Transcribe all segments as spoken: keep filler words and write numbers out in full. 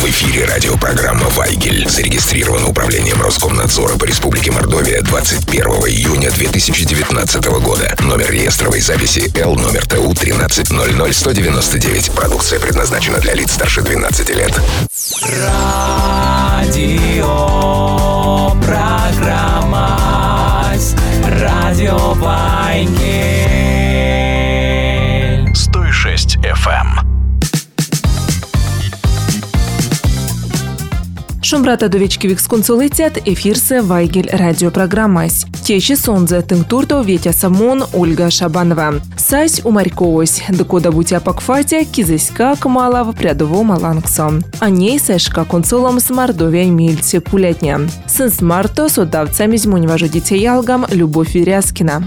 В эфире радиопрограмма «Вайгель». Зарегистрирована управлением Роскомнадзора по Республике Мордовия двадцать первого июня две тысячи девятнадцатого года. Номер реестровой записи Л номер Т У тринадцать ноль ноль сто девяносто девять. Продукция предназначена для лиц старше двенадцати лет. Радио программа Радио Вайгель сто шесть эф эм. Шумбрата довечки віксконсолицят ефірсе Вайгель радіопрограмась. Теші сонзе тыңтурто Ветя Самон, Ольга Шабанова. Сась умарьковось, докода бутя пакфатя кизеська кмала в прядово маланксо. А ней сешка консолом с Мордовия мильце пулятня. Сын с марто с отдавцами змуньважу дитяялгам Любовь Вирязкина.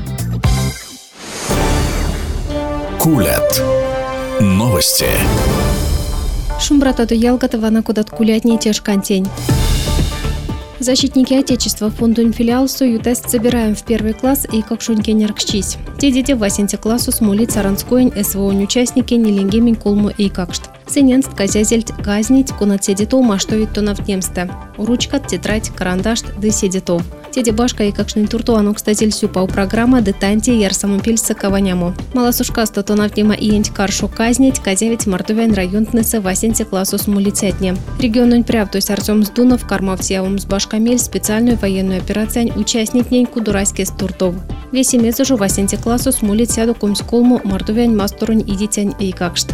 Кулят. Новости. Шумбрата до Ялгатова на кудат кулятни тяжкантень. Защитники Отечества фонду инфилиал Соютест забираем в первый класс и как шуньке неркчись. Те дети в восьмом классу смолит Саранскоин СВО участники нелингемень колму и какшт. Сененст казязельт газнить кунат седитов маштовит то навтемсте. Ручка, тетрадь, карандаш, да седитов. Теди башка и какшный турту анук стазель сюпау программа детанти ярсамопильса каваняму. Малосушкасто то навтема иенть каршу казнить казявить Мордовян районтнеса восьмом классу смолицетне. Регионун прявтусь Артем Сдунов кармавсиявум с башкамель специальную военную операцию участник неньку дурайских туртов. Весь имец уже восьмом классу смолицяду кумсколму Мордовян масторунь и дитянь и какшт.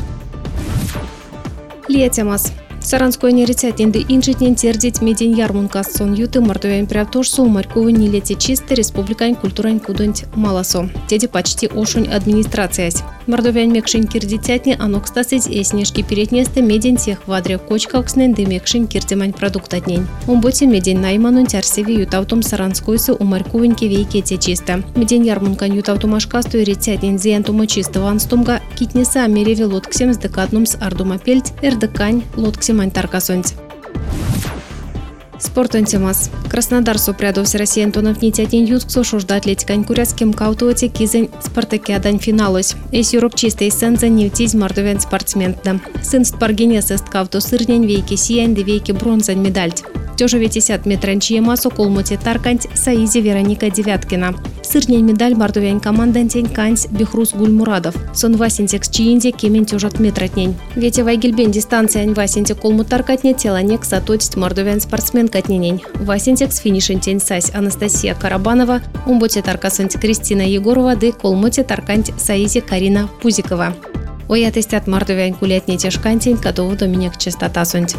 Летямас. Саранской нерецятненды инжитнен тердить медень ярмункас сон юты Мордовян прявтушсу умарьковый не лети чисто республикань культурань кудонть маласо. Теди почти ошунь администрациясь. Мордовян мекшин кирдитятне анок стасить эснешки перетнесты медень тех вадре кочкакснен де мекшин кирдимань продуктатнень. Умботи медень найманун тярсеви ютавтум саранскойсы умарьковын кевейке те чисто. Медень ярмункан ютавтумашкасту рецятнен зиентума чисто ванстумга китнеса мереви лотксем с декаднум с ардумапельт эрдекань лотксем Таркасонть. Спортон темас. Краснодар сопрядов Россия Антонов нитятин ютксо шужда атлетикань куряцким каутуоте кизень спартакиадань финалось. Эс Европ чистый сенза невтизь мордовян спортсменда. Сын спаргенес эст кауту сырнень вейки сиянь де вейки бронзань медальт. Тёжу ветисят метранчие массу колмуте таркант Саизи Вероника Девяткина. Сырнень медаль мордовян командантень канць Бехрус Гульмурадов. Сон васинтекс чиинде кемен тёжат метратнень. Вети вайгельбен дистанция васинте колму таркатне теланек сатотсть мордовян спортсмен катненень. Васинтекс финишентень сась Анастасия Карабанова. Умботе таркасант Кристина Егорова де колмуте таркант Саизи Карина Пузикова. Оя тестят мордовян кулятне тяжкантень, катову доминек частота сонть.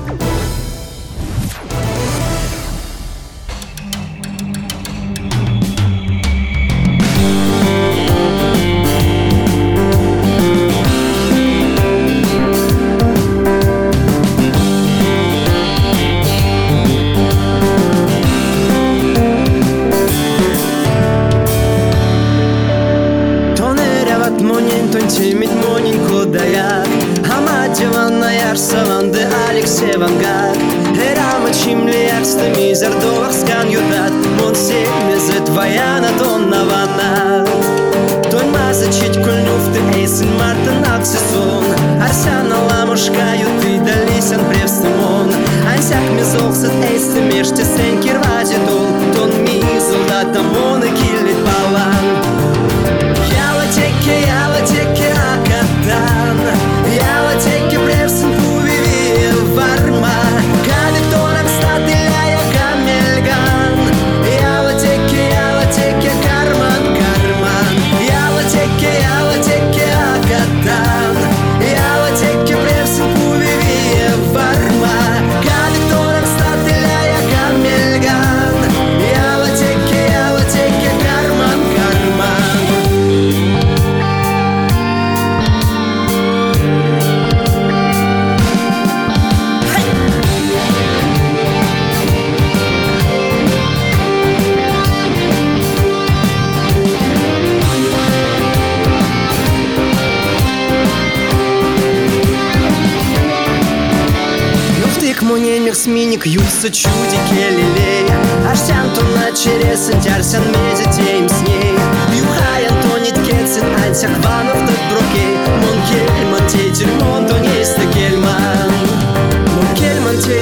Миник юльса чудики лилей Аштян тонна чересен тярсян медитеем с ней Юхаян тонит кетсен ансяк ванов так брокей Мон кельман те тюрьмон то нейста кельман Мон кельман те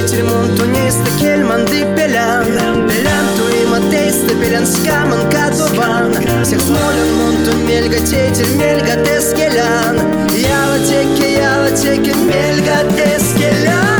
Este kelman di pelan Pelan tu ima teiste pelan skaman kadovan Всех смолен монту мельга тетель мельга тескелян Яла теке, яла теке мельга тескелян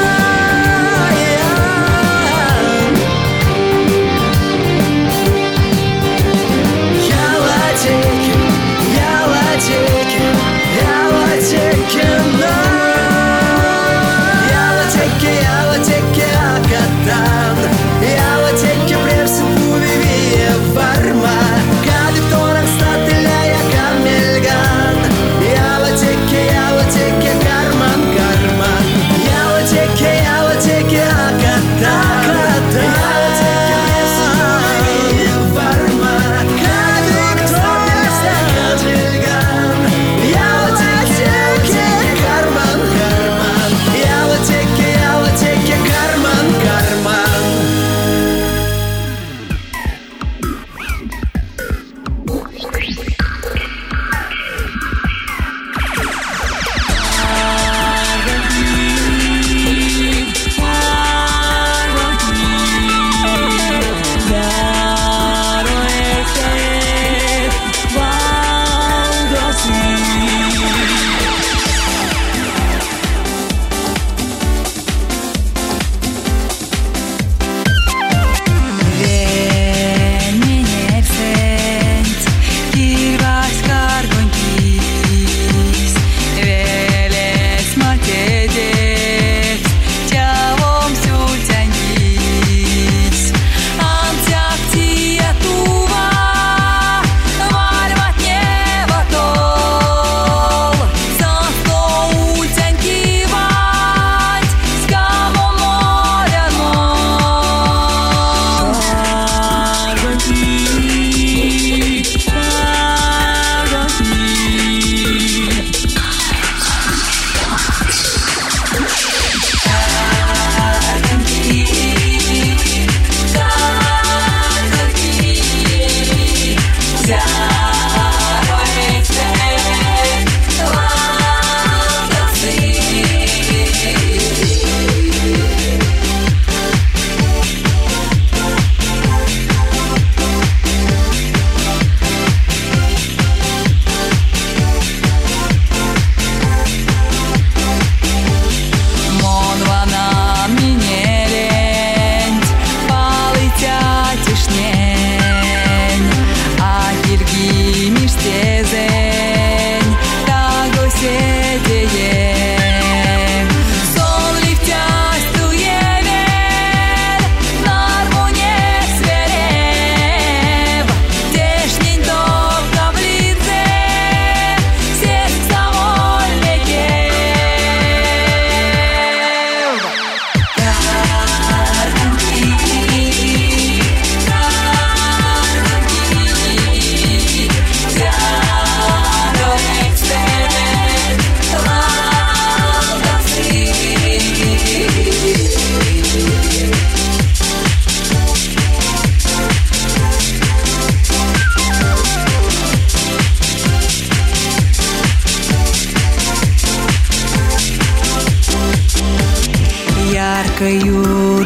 яркою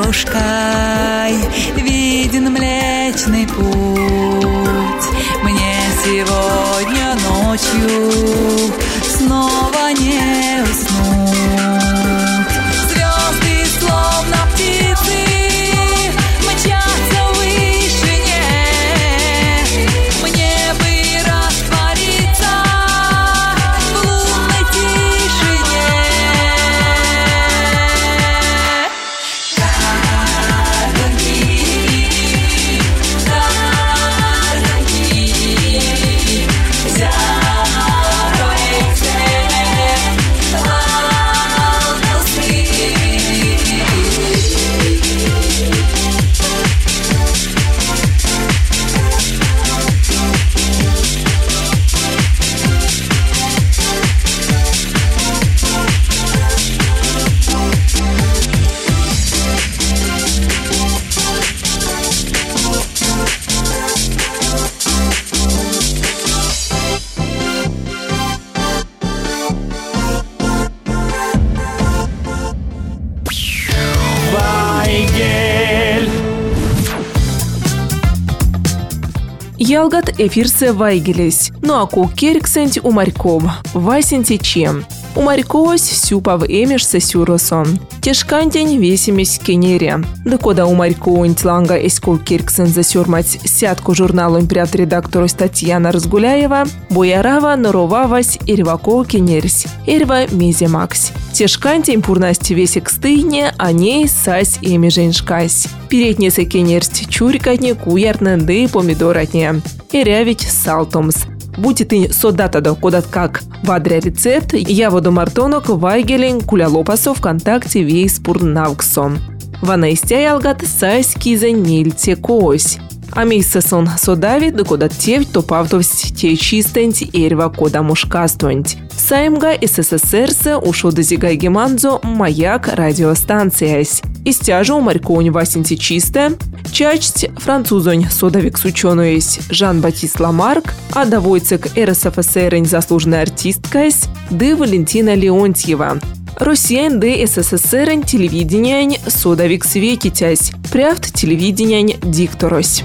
дорожкой виден Млечный Путь. Мне сегодня ночью снова не уснуть. Звезды, словно птицы, мчатся в вышине. Мне бы раствориться в лунной тишине. Карганки, карганки, за рой цвет Ялгат эфирсе вайгелес. Ну а ку керксенть у морьков. Васенти чем. У морькось сюпав эмешсе сюросон. Тешкантень весимись кенере. Да кода у морьконь тланга эскул керксен засюрмать сятку журналу импрят редактору Татьяна Разгуляева, боярава норовавась ирвако кенерсь. Ирва меземакс. Тешкантень пурнасть весик стыйне, а ней сась эми женшкась. Переднесе кенерсть чурькатне куярненды помидоратне. Ирявить салтомс. Будь ты содата до кодат как вадря рецепт, я воду мартонок вайгелен кулялопасо ВКонтакте вейс пурнавксон. Ванайстя ялгат сайс кизен мильте коось. А мейсесон содави до кодат тевь топавтовсть те чистеньть эрва кода мушкастонть. Саимга СССРсе ушо дозигай геманзо маяк радиостанциясь. Истяжу у морьконь васенти чисте, чачть французонь содавик сучонуесь Жан-Батист Ламарк, а довойцек РСФСРень заслуженная артисткась ды Валентина Леонтьева. Россиян ды СССРень телевидениянь содавик свекитясь, прявт телевидениянь дикторось.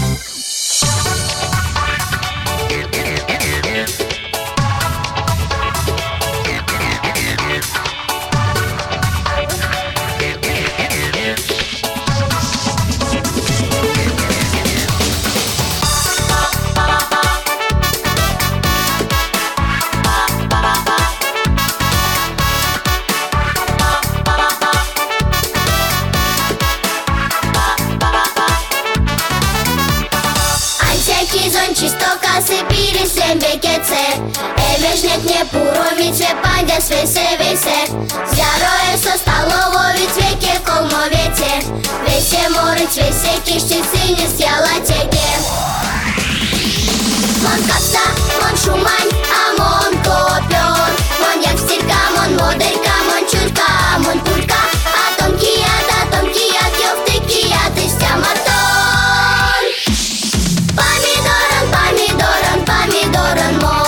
Не пуровице пандя свесе весе Зяроe со столововиц веке колмовете Весе морыц весе кишчицы не съела теге Мон капса, мон шумань, а мон копер Мон як стирка, мон моделька, мон чурка, мон пулька А тонкий ад, а тонкий ад, ёвтыкий ад, истя мотор Помидоран, помидоран, помидоран мон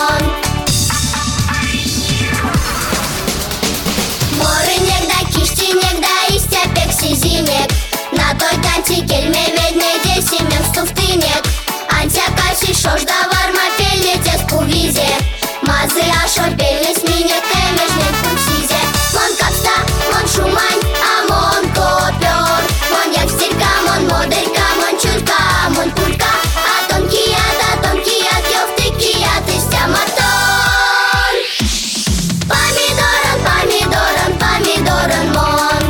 Зимек. На той танці кельме ведне десімем стуфтинек Антя каші шош да варма пельнете скувізе Мази ашо пельне сміне темежнен пульсізе Мон капста, мон шумань, а мон копер Мон як стирка, мон моделька, мон чурка, мон пулька А тонкий ад, а тонкий ад, ёвтыкий ад, истя мотор Помидоран, помидоран, помидоран мон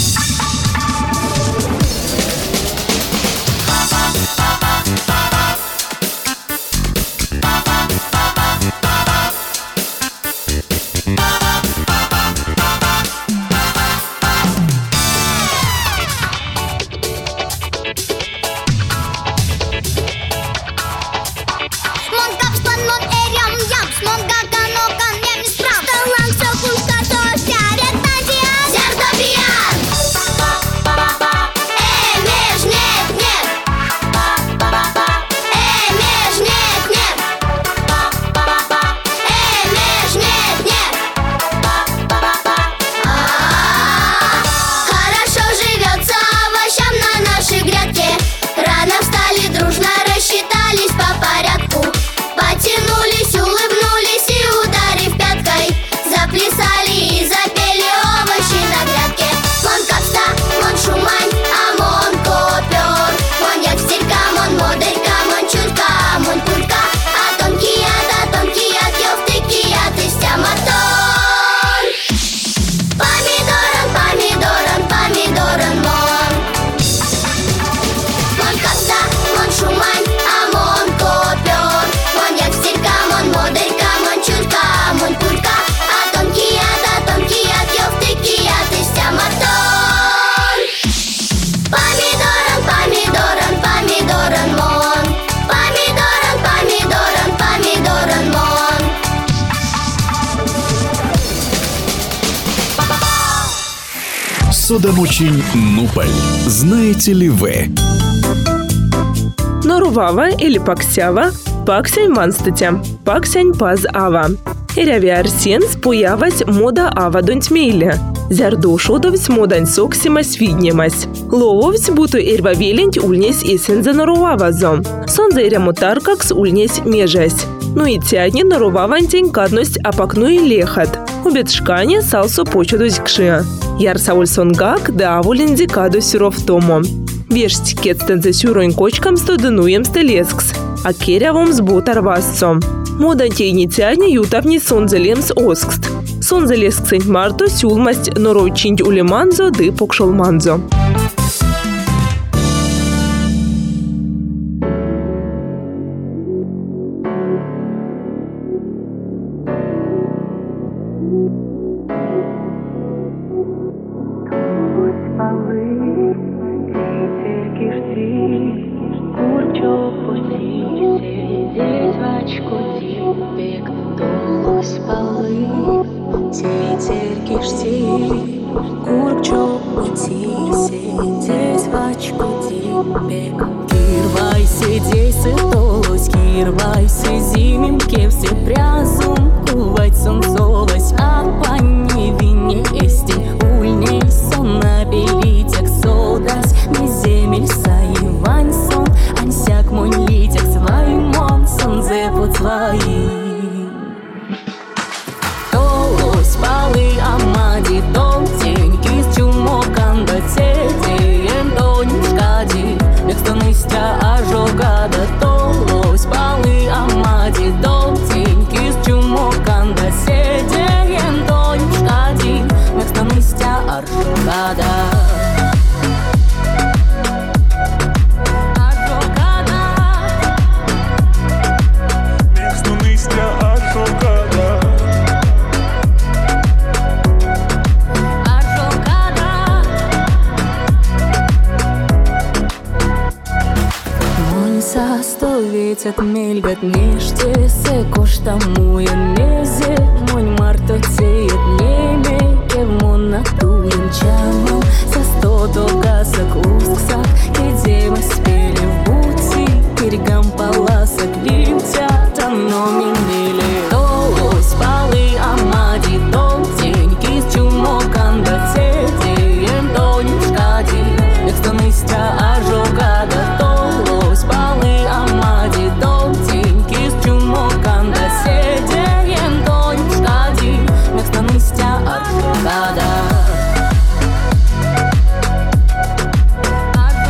Судомучень Нуполь. Знаете ли вы? Норувава или паксява, паксянь манстатя, паксянь паз ава. Иряви арсен споявась мода ава донтьмейле. Зярдошодовсь модан соксимась виднемась. Лововсь буту эрбавелень ульнесь эсензе нарувавазо. Сонзе ремутаркакс ульнесь межась. Ну и тядни нарувавантень кадность апакну и лехат. Убет шкане салсо почудусь кши. Ярса ульсонгак да авулинди каду сюров тому. Вешсть кетстензе сюройн кочкам стодынуем стелескс. А керявом сбутар вассо. Модан тейни тядни ютавни сонзелемс оскст. Сонзелесксень марто сюлмасть норочинь улеманзо ды покшолманзо. Ветят мельгат неште се коштамуен незе Монь марто цеет неме кевмон натуен чамом Со сто токасак усксак Едема спели в бути Киргам паласак лимтят Ано миндели Толось палы амади Дом теньки с чумокан бацети Ем донюшкади Экстоныстя ажогада Толось палы амади Дом теньки с чумокан бацети Ем донюшкади Экстоныстя ажогада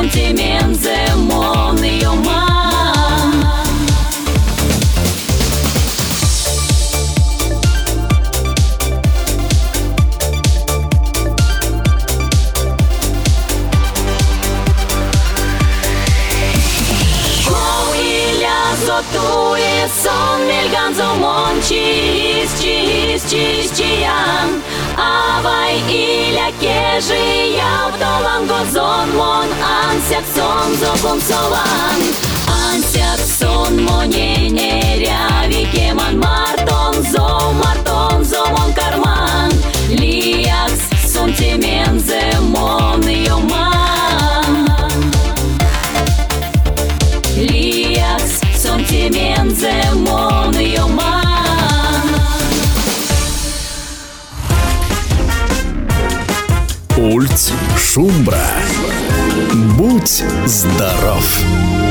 сунтимензе мон йоман. Zotuje son melganzo mon chis chis chis chian avai ilia keji yav dolan gozon mon ansyak son zobum solan ansyak son monene ryavi keman marton zo marton zo mon karman liaks sentimenze mon yoman liaks sentimenze mon yoman. Ульц Шумбра. Будь здоров!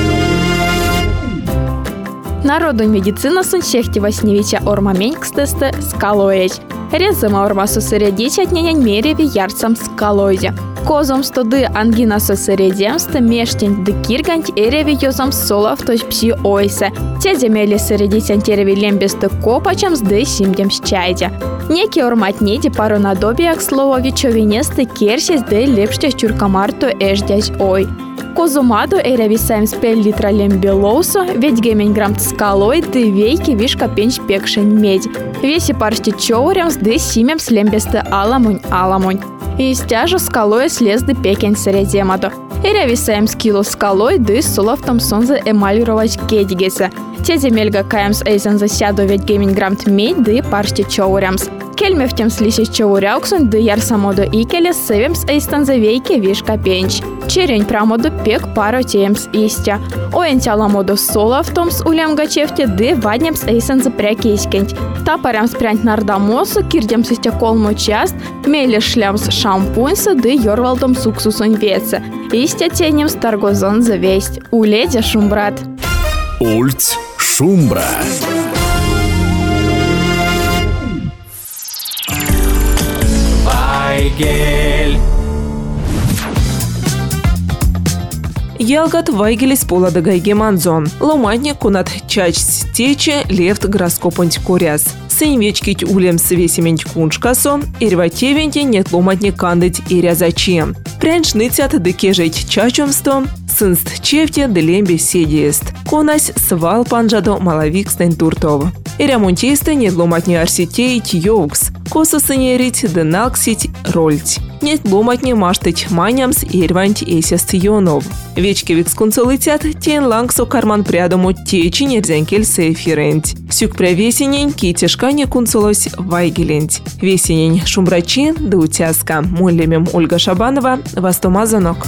Народу медицина сунчехти восьневича ормаменькстесте скалоеч. Резема орма сосередичать нянянь мереви ярцам скалоиде. Козом стоды ангина сосередемсте мештень ды киргант эреви йозам солов точ пси ойсе. Те земели средитян тереви лембесте копачам сды симдем счайде. Неки ормат неди пару надобияк слово вичовинесте керсис ды лепштя чуркамарту эждясь ой. Козумаду эреви сайм спель литра лембелоусу, ведь гемень грамт скалой ды вейки вишка пенч пекшень медь. Веси паршти чоурям сды симем слембесте аламунь аламунь. И стяжу скалой слезды пекень средемаду. Эреви сайм скилу скалой ды солов там сонзе эмалировать кедигесе. Те земельга каемс эйсен засяду ведь гемень грамт медь ды паршти чоурямс. Кельме в тем слисись чоуряуксун ды яр самоду икеле севемс эйстан завейке вишка пенч. Черень прамоду пек пару теемс истя. Оэнтя ламоду сола в том с улям гачевте ды ваднемс эйсен запрякейскенть. Тапарямс прянь нардамосу кирдемс истя колму част, мели шлямс шампуньса ды йорвалдом суксусунь веце. Истя тенемс таргозон завесть. Уледя шумбрат. Ульц Шумбра. Вайгель. Ялгат вайгелис пола да гайгеманзон. Ломатник кунат чач стече лефт гороскопунть куряс. Сыньвечкить улем свесемень куншкасо, ирватевеньте нет ломатник кандыть ирязачем. Пряншныцят декежить чачумсто, сынст чевте делембе седиест. Конась свал панжадо малавикстен туртов. Ирямунтейсте нет ломатни арситеить йоукс. Коса сынерить деналксить рольть. Нет ломатни маштыть манямс ирванть эсест йонов. Вечки викскунцелытят тен лангсо карман прядому течи нерзянкель сейфирент. Сюк прявесенень китешка не кунцелось вайгелент. Весенень шумбрачи да утяска. Муллемем Ольга Шабанова, Вастомазанок.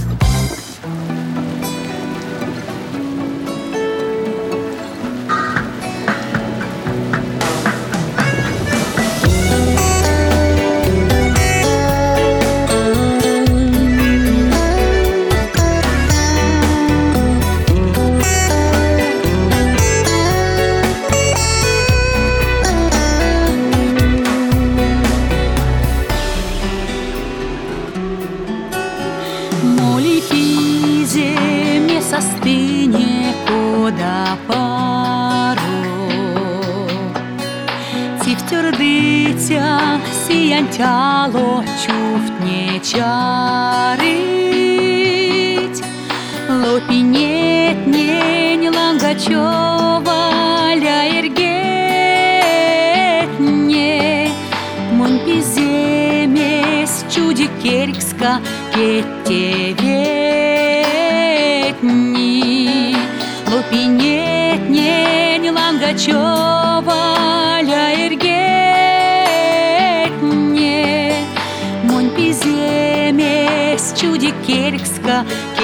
Стыне кода пару Тифтер дитя сіянтяло чуфт не чарить Лопинет нень лангачева ля эргет не Мон пиземес чудик керкска кетеве Лопинет нень лангачева ля эргет не Монь пиземес чудик керкска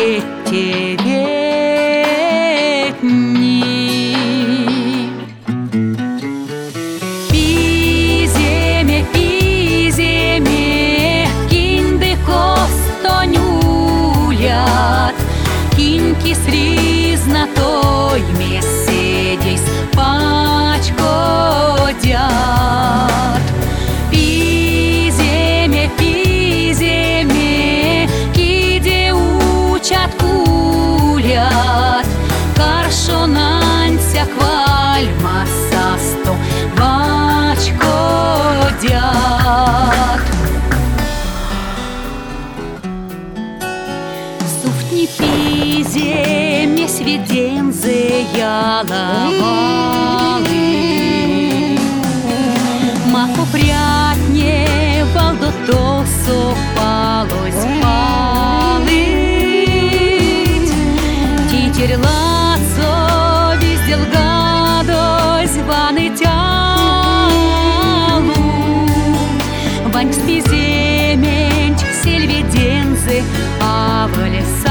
кетевет ни Пиземе, пиземе, кинды костонюлят Киньки сризна той месседейс пачкодят. Пиземе, пиземе, киде учат ку Пашни пизе, месь ведензе яловалы. Маку прятне, валдо толсо палось палыть. Титер лацо, виздел гадость, ваны тялу. Вань спиземень, сельведенцы, а в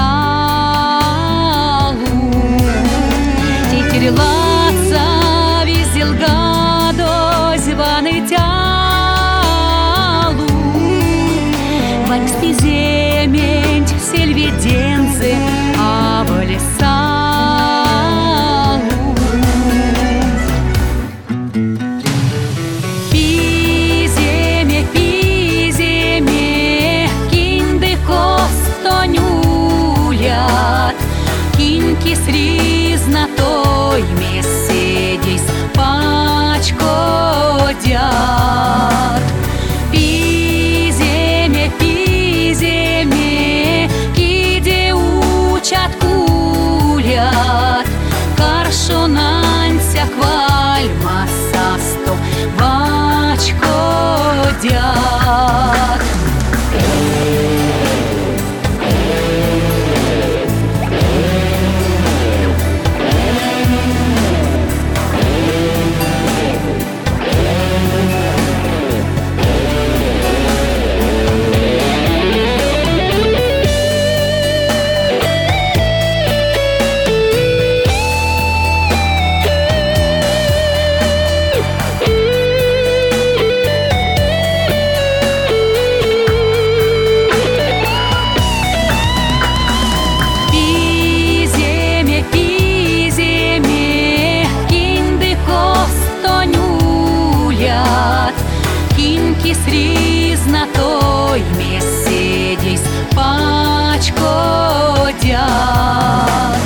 лесалу. Титер лаца, виздел гадость, ваны тялу. Вань спиземень, сельведенцы, а в лесалу. Пиземе, пиземе, кинды костонулят, киньки сризна той месседись пачкодят. Пиземе, пиземе, киде учат кулят, каршонанся квальма састо вачкодят. Пиземе, пиземе, кинды костонулят, киньки сризна той месседись пачкодят.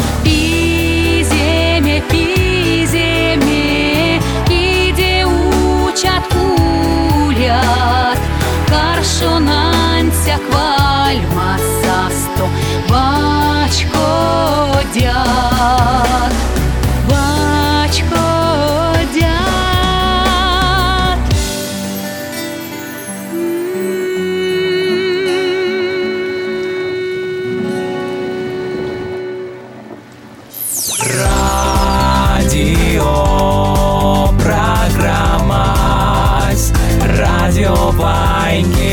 Пиземе, пиземе, киде учат кулят, каршонанся квальма састо вачкодят. Вачкодят. Радио, программа Радио Вайгель.